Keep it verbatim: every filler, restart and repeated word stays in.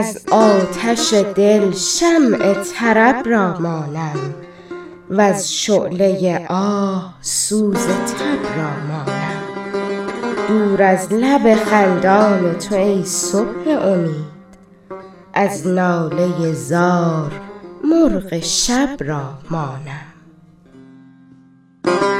از آتش دل شمع طرب را مانم وز شعله آه سوز تب را مانم. دور از لب خندان تو ای صبح امید، از ناله زار مرغ شب را مانم.